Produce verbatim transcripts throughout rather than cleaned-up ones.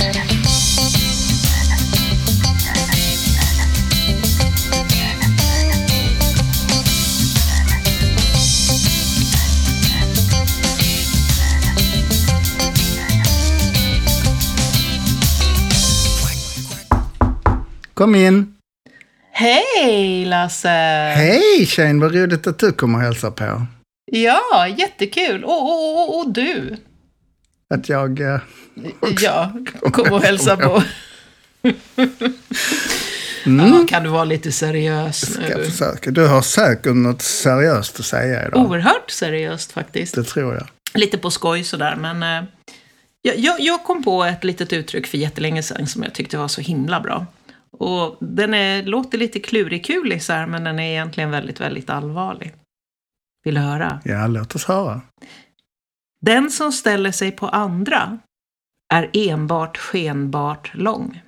Kom in. Hej Lasse! Hej tjejen, vad roligt att du kommer och hälsa på. Ja, jättekul. Och, och, och, och du? Att jag... Eh, ja, kommer och hälsa på. mm. Ja, kan du vara lite seriös nu? Ska försöka. Du har säkert något seriöst att säga idag. Oerhört seriöst faktiskt. Det tror jag. Lite på skoj sådär, men... Eh, jag, jag kom på ett litet uttryck för jättelänge sedan som jag tyckte var så himla bra. Och den är, låter lite klurikulig så här, men den är egentligen väldigt, väldigt allvarlig. Vill du höra? Ja, låt oss höra. Den som ställer sig på andra är enbart skenbart lång.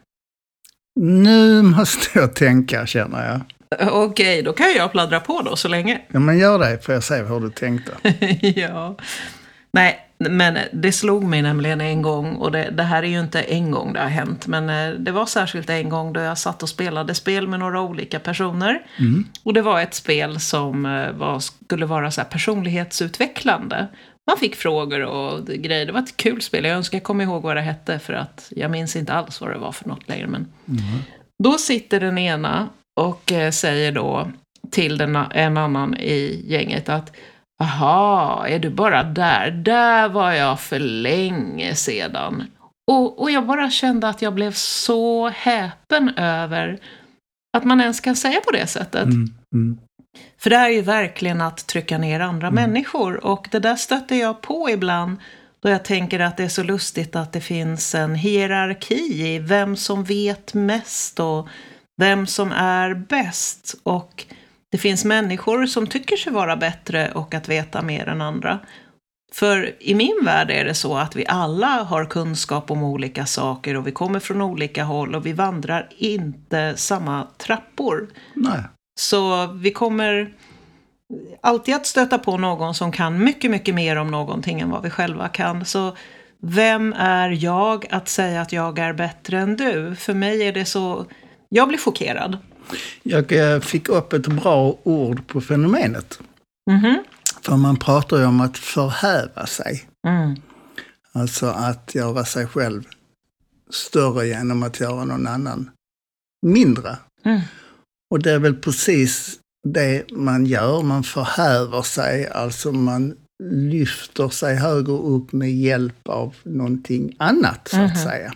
Nu måste jag tänka, känner jag. Okej, då kan jag pladdra på då så länge. Ja, men gör det för jag ser hur du tänkte. Ja. Nej, men det slog mig nämligen en gång, och det, det här är ju inte en gång det har hänt, men det var särskilt en gång då jag satt och spelade spel med några olika personer. Mm. Och det var ett spel som var, skulle vara så här personlighetsutvecklande. Man fick frågor och grejer. Det var ett kul spel. Jag önskar jag kommer ihåg vad det hette, för att jag minns inte alls vad det var för något längre. Men mm. Då sitter den ena och säger då till den, en annan i gänget att aha, är du bara där? Där var jag för länge sedan. Och, och jag bara kände att jag blev så häpen över att man ens kan säga på det sättet. Mm, mm. För det är ju verkligen att trycka ner andra mm. människor. Och det där stöter jag på ibland då jag tänker att det är så lustigt att det finns en hierarki i vem som vet mest och vem som är bäst. Och det finns människor som tycker sig vara bättre och att veta mer än andra. För i min värld är det så att vi alla har kunskap om olika saker och vi kommer från olika håll och vi vandrar inte samma trappor. Nej. Så vi kommer alltid att stöta på någon som kan mycket, mycket mer om någonting än vad vi själva kan. Så vem är jag att säga att jag är bättre än du? För mig är det så... Jag blir chockerad. Jag fick upp ett bra ord på fenomenet. Mm-hmm. För man pratar ju om att förhäva sig. Mm. Alltså att göra sig själv större genom att göra någon annan mindre. Mm. Och det är väl precis det man gör. Man förhäver sig, alltså man lyfter sig högre upp med hjälp av någonting annat så att mm-hmm. säga.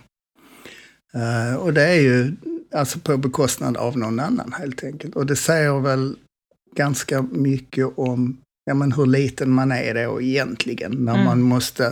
Uh, och det är ju alltså på bekostnad av någon annan helt enkelt. Och det säger väl ganska mycket om ja, men hur liten man är då egentligen. När mm. man måste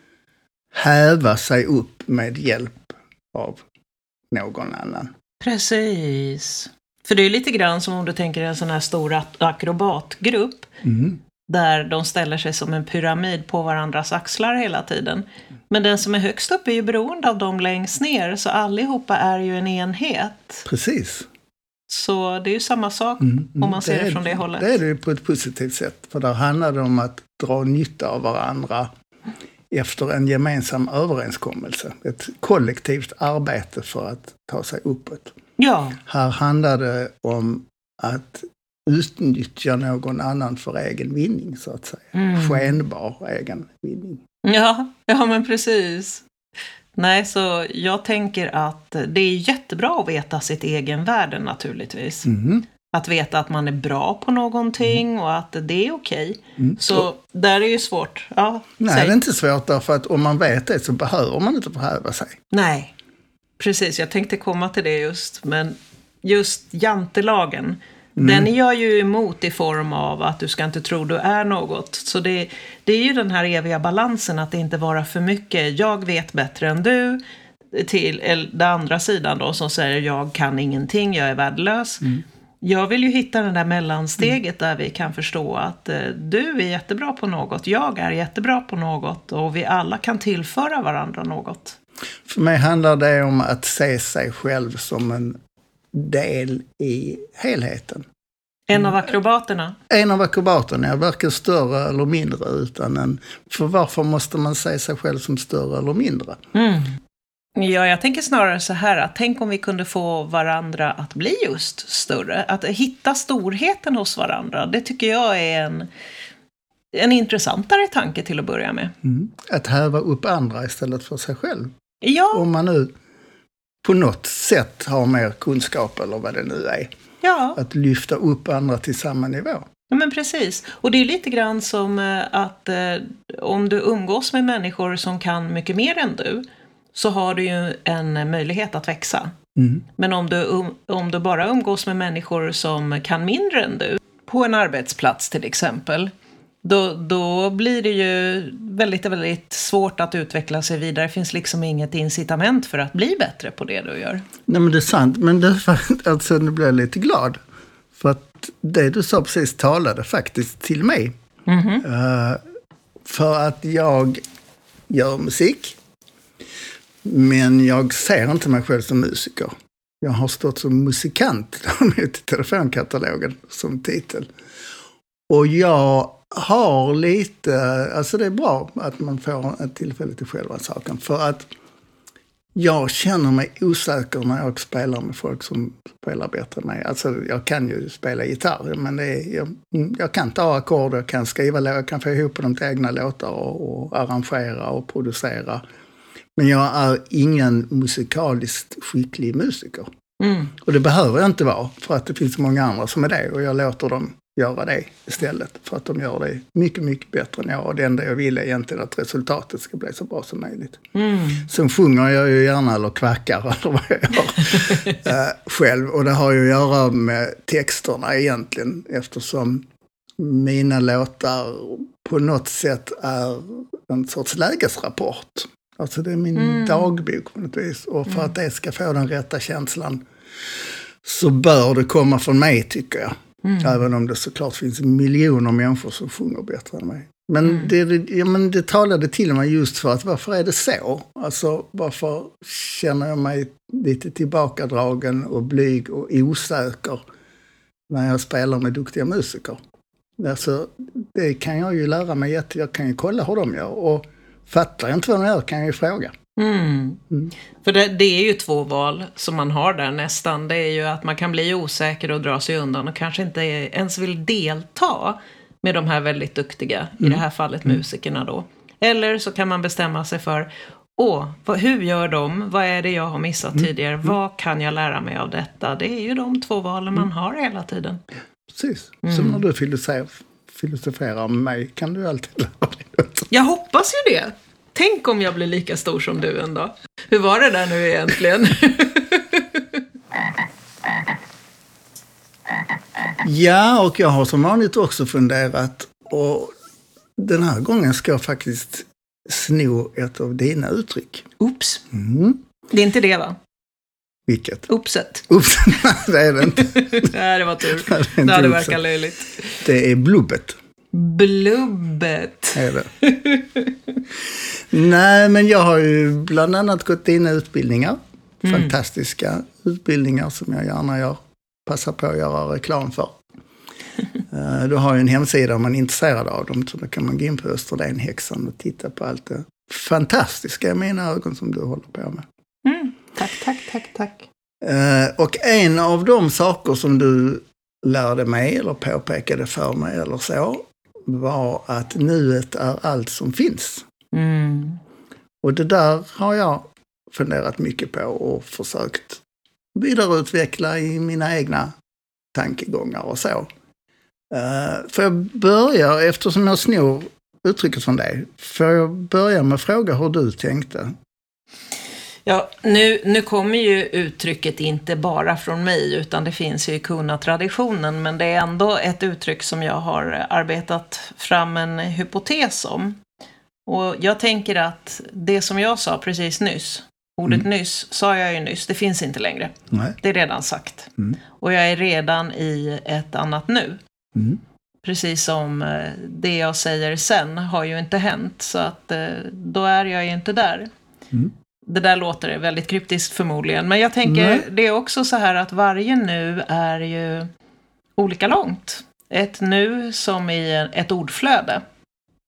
häva sig upp med hjälp av någon annan. Precis. För det är lite grann som om du tänker en sån här stor akrobatgrupp. Mm. Där de ställer sig som en pyramid på varandras axlar hela tiden. Men den som är högst upp är ju beroende av dem längst ner. Så allihopa är ju en enhet. Precis. Så det är ju samma sak mm, mm. om man ser det, det från det hållet. Det är det ju på ett positivt sätt. För där handlar det om att dra nytta av varandra efter en gemensam överenskommelse. Ett kollektivt arbete för att ta sig uppåt. Ja. Här handlar det om att utnyttja någon annan för egen vinning så att säga. Mm. Skenbar egen vinning. Ja, ja men precis. Nej, så jag tänker att det är jättebra att veta sitt egen värde naturligtvis. Mm. Att veta att man är bra på någonting mm. och att det är okej. Mm. Så och, där är ju svårt. Ja, nej, säg. det är inte svårt därför att om man vet det så behöver man inte förhäva sig. Nej, precis. Jag tänkte komma till det just. Men just jantelagen, mm. den är jag ju emot i form av att du ska inte tro du är något. Så det, det är ju den här eviga balansen att det inte vara för mycket. Jag vet bättre än du. Till den andra sidan då som säger jag kan ingenting, jag är värdelös. Mm. Jag vill ju hitta den där mellansteget mm. där vi kan förstå att eh, du är jättebra på något, jag är jättebra på något och vi alla kan tillföra varandra något. För mig handlar det om att se sig själv som en del i helheten. En av akrobaterna? En av akrobaterna, är varken större eller mindre utan en... För varför måste man se sig själv som större eller mindre? Mm. Ja, jag tänker snarare så här att tänk om vi kunde få varandra att bli just större. Att hitta storheten hos varandra, det tycker jag är en, en intressantare tanke till att börja med. Mm. Att häva upp andra istället för sig själv. Ja. Om man nu på något sätt har mer kunskap eller vad det nu är. Ja. Att lyfta upp andra till samma nivå. Ja, men precis. Och det är lite grann som eh, att eh, om du umgås med människor som kan mycket mer än du, så har du ju en möjlighet att växa. Mm. Men om du, um, om du bara umgås med människor som kan mindre än du, på en arbetsplats till exempel, då, då blir det ju väldigt, väldigt svårt att utveckla sig vidare. Det finns liksom inget incitament för att bli bättre på det du gör. Nej, men det är sant. Men det, alltså, nu blir jag lite glad. För att det du sa precis talade faktiskt till mig. Mm-hmm. Uh, för att jag gör musik. Men jag ser inte mig själv som musiker. Jag har stått som musikant i telefonkatalogen som titel. Och jag har lite, alltså det är bra att man får ett tillfälle till själva saken. För att jag känner mig osäker när jag spelar med folk som spelar bättre än mig. Alltså jag kan ju spela gitarr, men det är, jag, jag kan ta ackord, jag kan skriva, jag kan få ihop dem till egna låtar och, och arrangera och producera. Men jag är ingen musikaliskt skicklig musiker. Mm. Och det behöver jag inte vara, för att det finns många andra som är det. Och jag låter dem göra det istället, för att de gör det mycket, mycket bättre än jag. Och det enda jag vill är egentligen att resultatet ska bli så bra som möjligt. Mm. Sen sjunger jag ju gärna eller kvackar eller vad jag gör äh, själv. Och det har ju att göra med texterna egentligen, eftersom mina låtar på något sätt är en sorts lägesrapport. Alltså det är min mm. dagbok på något vis. Och för mm. att det ska få den rätta känslan så bör det komma från mig, tycker jag. Mm. Även om det såklart finns miljoner människor som sjunger bättre än mig. Men, mm. det, ja, men det talade till mig just för att varför är det så? Alltså varför känner jag mig lite tillbakadragen och blyg och osäker när jag spelar med duktiga musiker? Alltså, det kan jag ju lära mig jätte. Jag kan ju kolla hur de gör, och fattar jag inte vad de gör kan jag ju fråga. Mm. Mm. För det, det är ju två val som man har där nästan. Det är ju att man kan bli osäker och dra sig undan och kanske inte ens vill delta med de här väldigt duktiga, mm. i det här fallet musikerna då. Eller så kan man bestämma sig för, åh, vad, hur gör de? Vad är det jag har missat mm. tidigare? Mm. Vad kan jag lära mig av detta? Det är ju de två valen man har hela tiden. Precis, mm. som när du filosoferar, filosoferar med mig kan du alltid lära dig något. Jag hoppas ju det. Tänk om jag blir lika stor som du en dag. Hur var det där nu egentligen? Ja, och jag har som vanligt också funderat. Och den här gången ska jag faktiskt sno ett av dina uttryck. Oops. Mm. Det är inte det, va? Vilket? Oopset. Oops. Det är det inte. Nej, det var tur. Det, det hade verkat löjligt. Det är blubbet. Blubbet. Är det. Nej, men jag har ju bland annat gått dina utbildningar. Mm. Fantastiska utbildningar som jag gärna gör, passar på att göra reklam för. uh, du har ju en hemsida om man är intresserad av dem, så då kan man gå in på Österlenhäxan och titta på allt det fantastiska i mina ögon som du håller på med. Mm. Tack, tack, tack, tack. Uh, och en av de saker som du lärde mig eller påpekade för mig eller så var att nuet är allt som finns. Mm. Och det där har jag funderat mycket på och försökt vidareutveckla i mina egna tankegångar och så. Uh, får jag börja, eftersom jag snor uttrycket från dig, får jag börja med att fråga hur du tänkte? Ja, nu, nu kommer ju uttrycket inte bara från mig, utan det finns ju i kunna-traditionen, men det är ändå ett uttryck som jag har arbetat fram en hypotes om. Och jag tänker att det som jag sa precis nyss, ordet mm. nyss, sa jag ju nyss, det finns inte längre. Nej. Det är redan sagt. Mm. Och jag är redan i ett annat nu. Mm. Precis som det jag säger sen har ju inte hänt, så att då är jag ju inte där. Mm. Det där låter väldigt kryptiskt förmodligen. Men jag tänker, Nej. det är också så här att varje nu är ju olika långt. Ett nu som i ett ordflöde.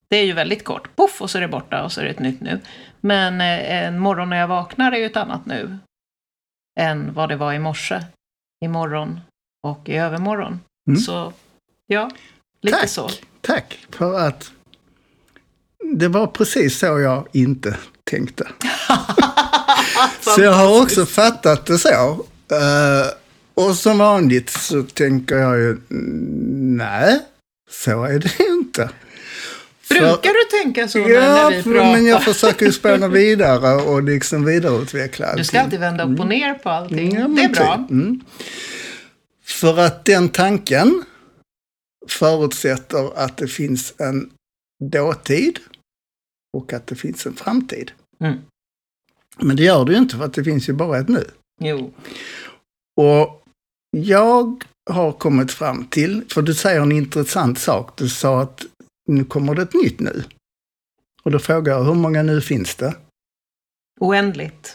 Det är ju väldigt kort. Puff, och så är det borta och så är det ett nytt nu. Men en morgon när jag vaknar är ju ett annat nu än vad det var i morse, i morgon och i övermorgon. Mm. Så ja, lite tack, så. Tack, för att det var precis så jag inte tänkte. Så jag har också fattat det så. Uh, och som vanligt så tänker jag ju, nej, så är det inte. Brukar för, du tänka så ja, när vi för, pratar? Men jag försöker ju spela vidare och liksom vidareutveckla allting. Du ska alltid vända upp och ner på allting. Ja, det är bra. Mm. För att den tanken förutsätter att det finns en dåtid och att det finns en framtid. Mm. Men det gör det ju inte, för att det finns ju bara ett nu. Jo. Och jag har kommit fram till, för du säger en intressant sak, du sa att nu kommer det ett nytt nu. Och då frågar jag, hur många nu finns det? Oändligt.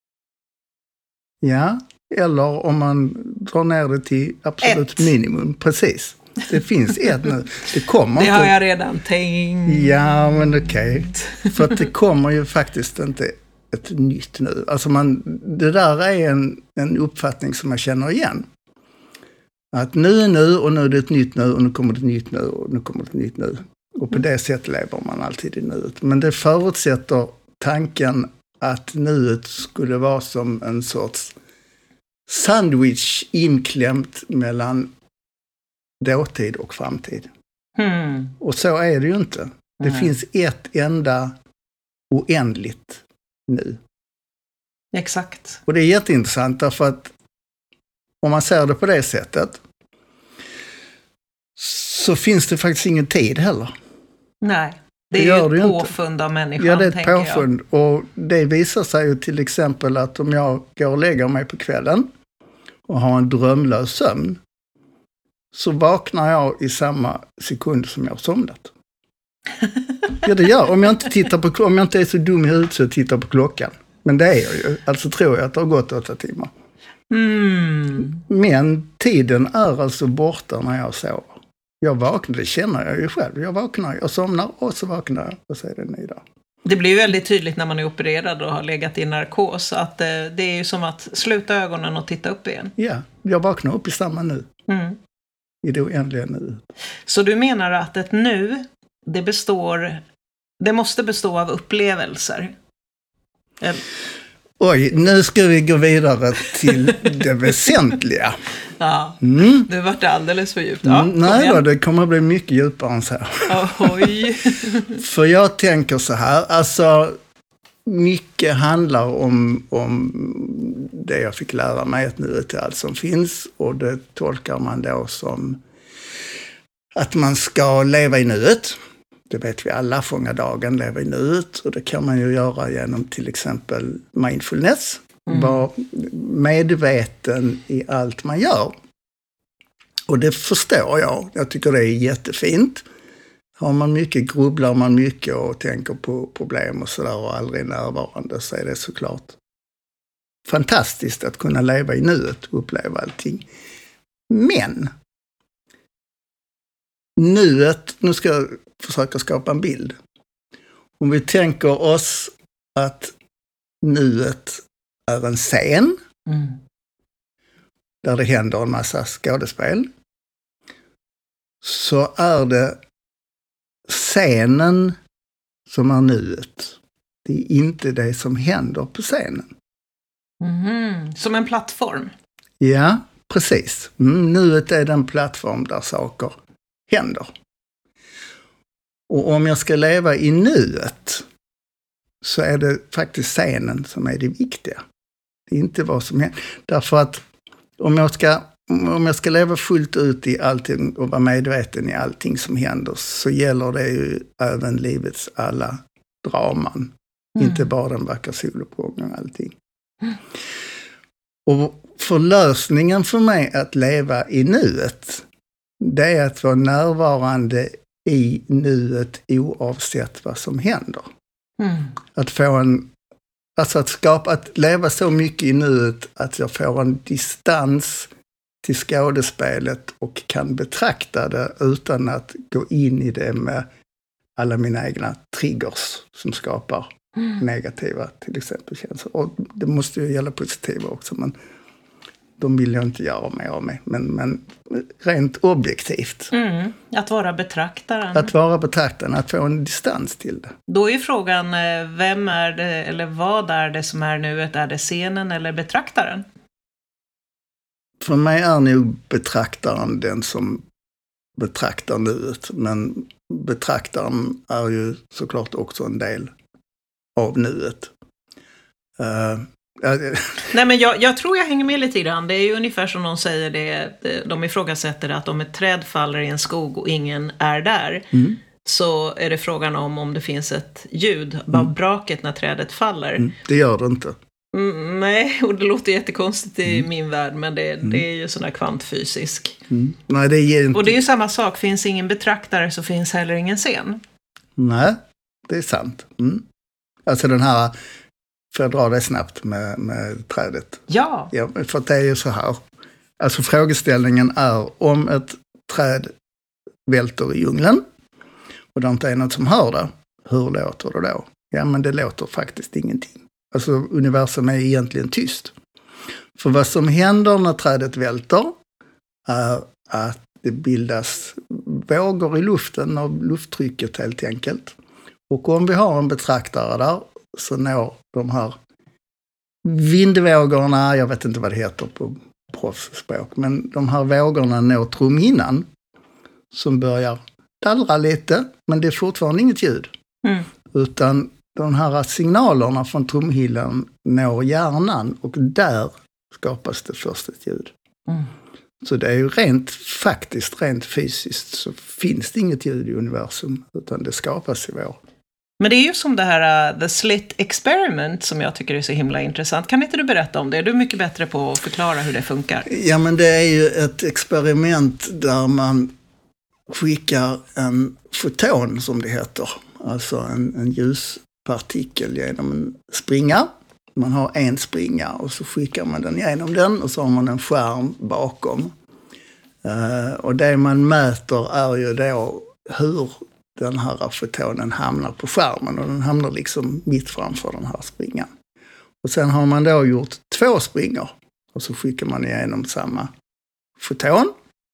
Ja, eller om man drar ner det till absolut ett. minimum. Precis. Det finns ett nu. Det kommer det inte. har jag redan tänkt. Ja, men okej. Okay. För att det kommer ju faktiskt inte ett nytt nu. Alltså man, det där är en, en uppfattning som jag känner igen. Att nu är nu och nu är det ett nytt nu och nu kommer det ett nytt nu och nu kommer det ett nytt nu. Och på det sättet lever man alltid i nuet. Men det förutsätter tanken att nuet skulle vara som en sorts sandwich inklämt mellan dåtid och framtid. Mm. Och så är det ju inte. Det Mm. finns ett enda oändligt nu. Exakt. Och det är jätteintressant därför att om man ser det på det sättet så finns det faktiskt ingen tid heller. Nej, det, det är ju ett påfund av människan. Ja, det är ett påfund. Jag. Och det visar sig ju till exempel att om jag går och lägger mig på kvällen och har en drömlös sömn så vaknar jag i samma sekund som jag har somnat. Ja, det gör. Om jag inte tittar på, om jag inte är så dum i huvudet så tittar på klockan. Men det är jag ju. Alltså tror jag att det har gått åtta timmar. Mm. Men tiden är alltså borta när jag sover. Jag vaknar, det känner jag ju själv. Jag vaknar, jag somnar och så vaknar jag och så är det en ny dag. Det blir ju väldigt tydligt när man är opererad och har legat i narkos att eh, det är ju som att sluta ögonen och titta upp igen. Ja, jag vaknar upp i samma nu. Mm. I det oändliga nu. Så du menar att ett nu, det består, det måste bestå av upplevelser? Eller? Oj, nu ska vi gå vidare till det väsentliga. Ja, mm. det vart alldeles för djupt. Ja, mm, nej då, det kommer att bli mycket djupare än så här. Oj. För jag tänker så här, alltså mycket handlar om, om det jag fick lära mig, att nuet är allt som finns, och det tolkar man då som att man ska leva i nuet. Det vet vi alla, fånga dagen, leva i nuet, och det kan man ju göra genom till exempel mindfulness. Mm. Vara medveten i allt man gör. Och det förstår jag. Jag tycker det är jättefint. Har man mycket, grubblar man mycket och tänker på problem och sådär och aldrig närvarande, så är det såklart fantastiskt att kunna leva i nuet och uppleva allting. Men nuet, nu ska jag försöka skapa en bild. Om vi tänker oss att nuet är en scen mm. där det händer en massa skådespel, så är det scenen som är nuet. Det är inte det som händer på scenen. Mm. Som en plattform? Ja, precis. Mm, nuet är den plattform där saker händer. Och om jag ska leva i nuet så är det faktiskt scenen som är det viktiga. Det är inte vad som händer. Därför att om jag ska, om jag ska leva fullt ut i allting och vara medveten i allting som händer, så gäller det ju även livets alla draman. Mm. Inte bara den vackra soluppgången och allting. Mm. Och förlösningen för mig att leva i nuet, det är att vara närvarande i nuet oavsett vad som händer. Mm. Att få en, alltså att skapa, att leva så mycket i nuet att jag får en distans till skådespelet och kan betrakta det utan att gå in i det med alla mina egna triggers som skapar Mm. negativa till exempel känslor. Och det måste ju gälla positiva också, men de vill jag inte göra mer av mig. Men, men rent objektivt. Mm. Att vara betraktaren. Att vara betraktaren, att få en distans till det. Då är frågan, eh, vem är det, eller vad är det som är nuet? Är det scenen eller betraktaren? För mig är nog betraktaren den som betraktar nuet. Men betraktaren är ju såklart också en del av nuet. Uh, Nej, men jag, jag tror jag hänger med lite grann. Det är ju ungefär som någon säger det. De ifrågasätter att om ett träd faller i en skog och ingen är där. Mm. Så är det frågan om om det finns ett ljud av mm. braket när trädet faller. Mm. Det gör det inte. Mm, nej, och det låter jättekonstigt i mm. min värld. Men det, mm. det är ju sån där kvantfysisk. Mm. Nej, det är inte... Och det är ju samma sak. Finns ingen betraktare så finns heller ingen scen. Nej, det är sant. Mm. Alltså den här... Får jag dra det snabbt med, med trädet? Ja. ja. För att det är ju så här. Alltså frågeställningen är om ett träd välter i djungeln och det inte är något som hör det. Hur låter det då? Ja, men det låter faktiskt ingenting. Alltså universum är egentligen tyst. För vad som händer när trädet välter är att det bildas vågor i luften av lufttrycket helt enkelt. Och om vi har en betraktare där så når de här vindvågorna, jag vet inte vad det heter på proffsspråk, men de här vågorna når trumhinnan som börjar dallra lite, men det är fortfarande inget ljud. Mm. Utan de här signalerna från trumhinnan når hjärnan och där skapas det först ett ljud. Mm. Så det är ju rent faktiskt, rent fysiskt så finns det inget ljud i universum utan det skapas i vår. Men det är ju som det här uh, The Slit Experiment som jag tycker är så himla intressant. Kan inte du berätta om det? Du är mycket bättre på att förklara hur det funkar. Ja, men det är ju ett experiment där man skickar en foton som det heter. Alltså en, en ljuspartikel genom en springa. Man har en springa och så skickar man den genom den och så har man en skärm bakom. Uh, och det man mäter är ju då hur den här fotonen hamnar på skärmen och den hamnar liksom mitt framför den här springan. Och sen har man då gjort två springor och så skickar man igenom samma foton.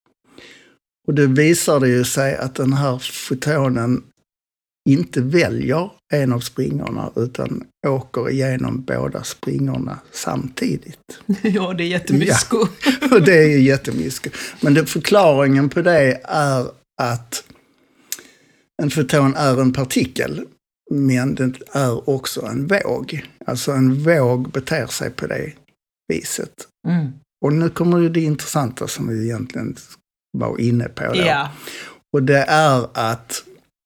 Och det visar det ju sig att den här fotonen inte väljer en av springorna utan åker igenom båda springorna samtidigt. Ja, det är jättemysko. Ja, och det är ju jättemysko. Men det, förklaringen på det är att en foton är en partikel, men det är också en våg. Alltså en våg beter sig på det viset. Mm. Och nu kommer ju det intressanta som vi egentligen var inne på då. Yeah. Och det är att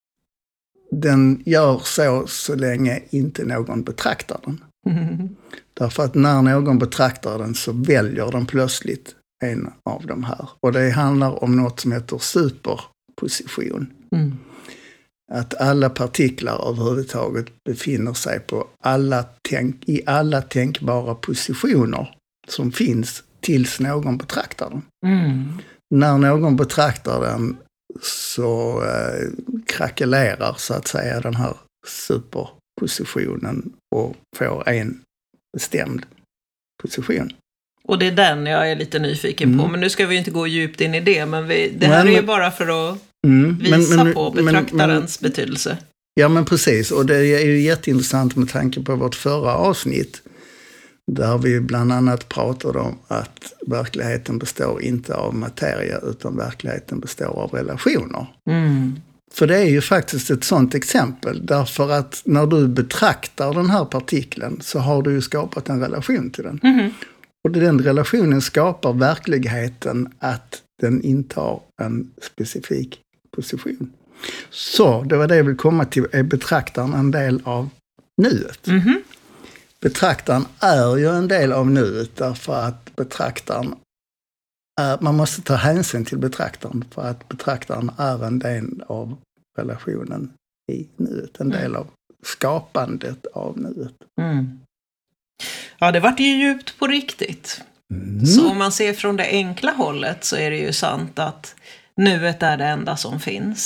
den gör så så länge inte någon betraktar den. Mm. Därför att när någon betraktar den så väljer den plötsligt en av de här. Och det handlar om något som heter superposition. Mm. Att alla partiklar överhuvudtaget befinner sig på alla tänk, i alla tänkbara positioner som finns tills någon betraktar den. Mm. När någon betraktar den så eh, krackelerar så att säga den här superpositionen och får en bestämd position. Och det är den jag är lite nyfiken mm. på, men nu ska vi inte gå djupt in i det, men vi, det här men, är ju bara för att mm, visa men, men, på betraktarens men, betydelse. Ja, men precis, och det är ju jätteintressant med tanke på vårt förra avsnitt där vi bland annat pratade om att verkligheten består inte av materia utan verkligheten består av relationer. Mm. För det är ju faktiskt ett sånt exempel därför att när du betraktar den här partikeln så har du ju skapat en relation till den. Mm. Och den relationen skapar verkligheten att den intar en specifik position. Så det var det jag vill komma till, är betraktaren en del av nuet. Mm. Betraktaren är ju en del av nuet därför att betraktaren är, man måste ta hänsyn till betraktaren för att betraktaren är en del av relationen i nuet, en del av skapandet av nuet. Mm. Ja, det vart ju djupt på riktigt. Mm. Så om man ser från det enkla hållet så är det ju sant att nuet är det enda som finns.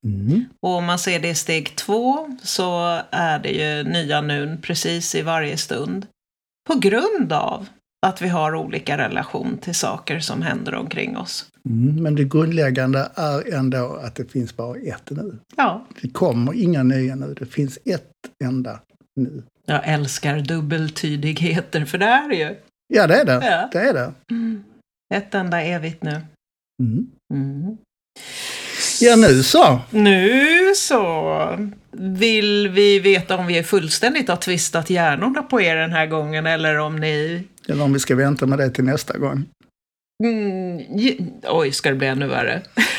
Mm. Och om man ser det i steg två så är det ju nya nun precis i varje stund. På grund av att vi har olika relation till saker som händer omkring oss. Mm, men det grundläggande är ändå att det finns bara ett nu. Ja. Det kommer inga nya nu, det finns ett enda nu. Jag älskar dubbeltydigheter, för det är det ju. Ja, det är det. Ja. Det är det. Mm. Ett enda evigt nu. Mm. Mm. Ja, nu så. Nu så. Vill vi veta om vi är fullständigt har twistat hjärnorna på er den här gången, eller om ni... Eller om vi ska vänta med det till nästa gång. Mm, j- oj, ska det bli ännu värre?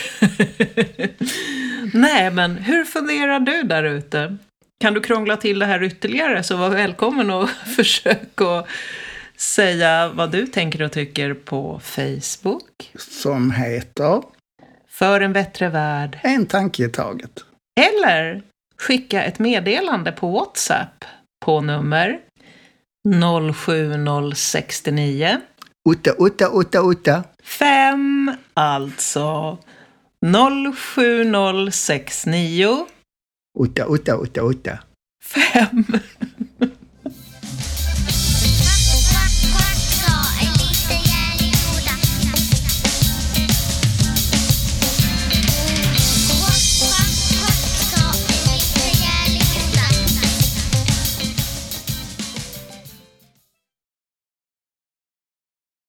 Nej, men hur funderar du där ute? Kan du krångla till det här ytterligare, så var välkommen och försök att säga vad du tänker och tycker på Facebook. Som heter För en bättre värld. En tanke i taget. Eller skicka ett meddelande på WhatsApp på nummer noll sju noll sex nio Utta, utta, utta, utta. fem, alltså noll sju noll sex nio Utta, utta, utta, utta. fem